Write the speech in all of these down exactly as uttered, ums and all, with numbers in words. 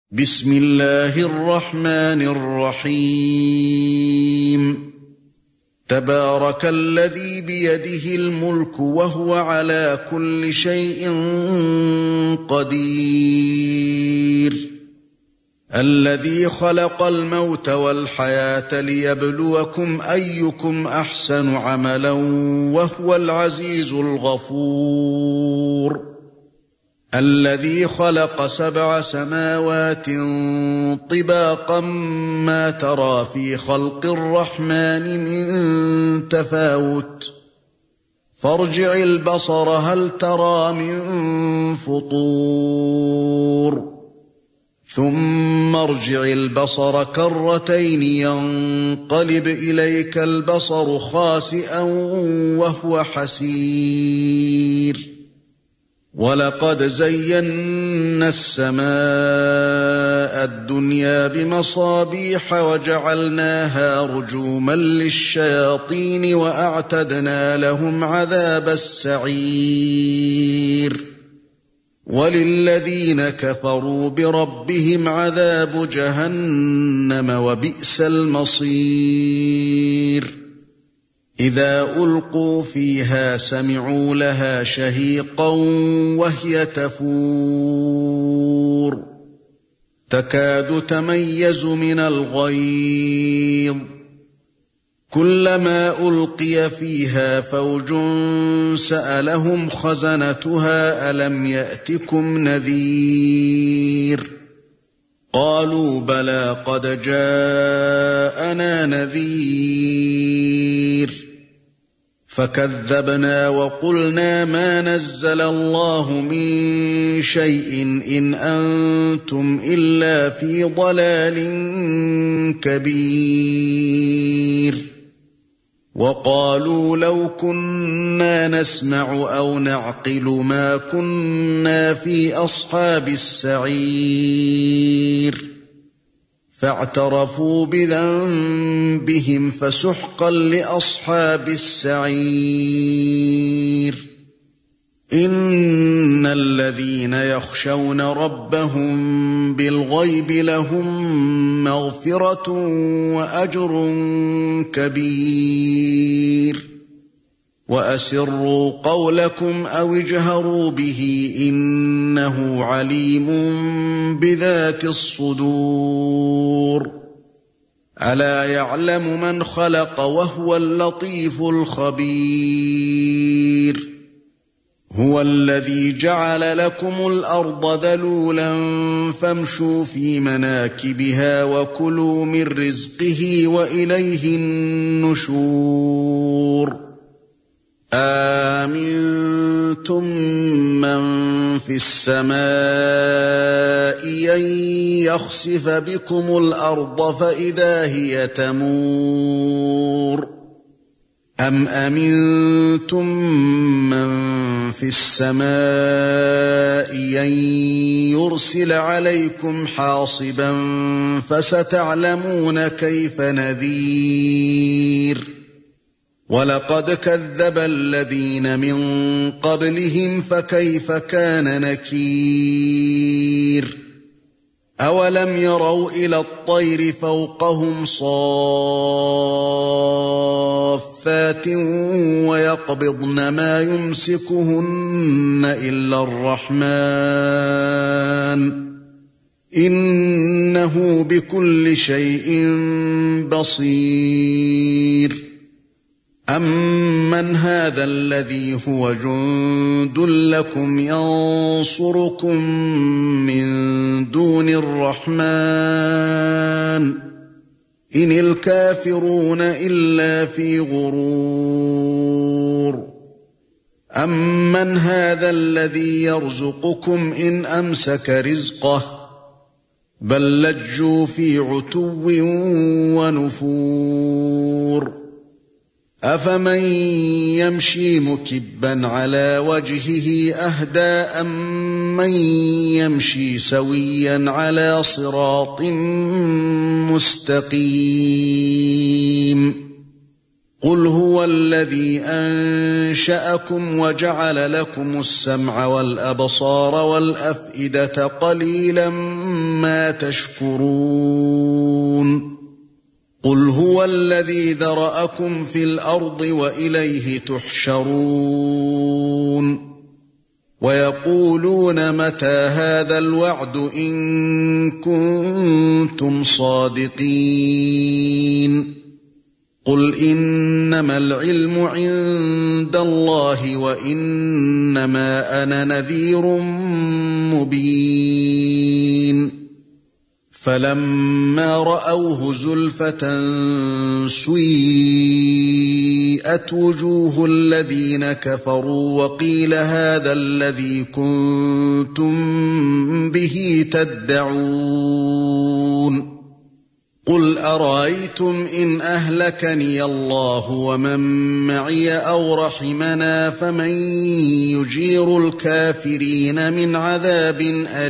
بسم الله الرحمن الرحيم تبارك الذي بيده الملك وهو على كل شيء قدير الذي خلق الموت والحياة ليبلوكم أيكم أحسن عملا وهو العزيز الغفور الذي خلق سبع سماوات طباقا ما ترى في خلق الرحمن من تفاوت فارجع البصر هل ترى من فطور ثم ارجع البصر كرتين ينقلب إليك البصر خاسئا وهو حسير ولقد زينا السماء الدنيا بمصابيح وجعلناها رجوما للشياطين وأعتدنا لهم عذاب السعير وللذين كفروا بربهم عذاب جهنم وبئس المصير إذا ألقوا فيها سمعوا لها شهيقا وهي تفور تكاد تميز من الغيظ كلما ألقي فيها فوج سألهم خزنتها ألم يأتكم نذير قالوا بلى قد جاءنا نذير فكذبنا وقلنا ما نزل الله من شيء إن أنتم إلا في ضلال كبير وقالوا لو كنا نسمع أو نعقل ما كنا في أصحاب السعير فاعترفوا بذنبهم فسحقا لأصحاب السعير إن الذين يخشون ربهم بالغيب لهم مغفرة وأجر كبير وأسروا قولكم أو اجهروا به إنه عليم بذات الصدور ألا يعلم من خلق وهو اللطيف الخبير هو الذي جعل لكم الأرض ذلولا فامشوا في مناكبها وكلوا من رزقه وإليه النشور آمنتم من في السماء أن يخسف بكم الأرض فإذا هي تمور أم أمنتم من في السماء أن يرسل عليكم حاصبا فستعلمون كيف نذير ولقد كذب الذين من قبلهم فكيف كان نكير أولم يروا إلى الطير فوقهم صافات ويقبضن ما يمسكهن إلا الرحمن إنه بكل شيء بصير أمن هذا الذي هو جند لكم ينصركم من دون الرحمن إن الكافرون إلا في غرور أمن هذا الذي يرزقكم إن أمسك رزقه بل لجوا في عتو ونفور أفمن يمشي مكبا على وجهه أهدى أمن يمشي سويا على صراط مستقيم قل هو الذي أنشأكم وجعل لكم السمع والأبصار والأفئدة قليلا ما تشكرون قل هو الذي ذرأكم في الأرض وإليه تحشرون ويقولون متى هذا الوعد إن كنتم صادقين قل إنما العلم عند الله وإنما أنا نذير مبين فلما رأوه زلفة سيئت وجوه الذين كفروا وقيل هذا الذي كنتم به تدعون قل أرأيتم إن أهلكني الله ومن معي أو رحمنا فمن يجير الكافرين من عذاب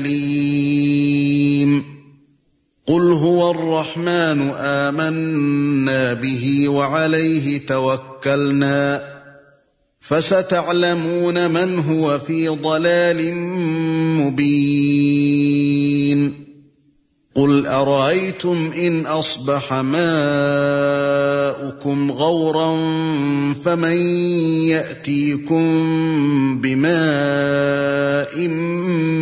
أليم قل هو الرحمن آمنا به وعليه توكلنا فستعلمون من هو في ضلال مبين قل أرأيتم إن أصبح ماؤكم غورا فمن يأتيكم بماء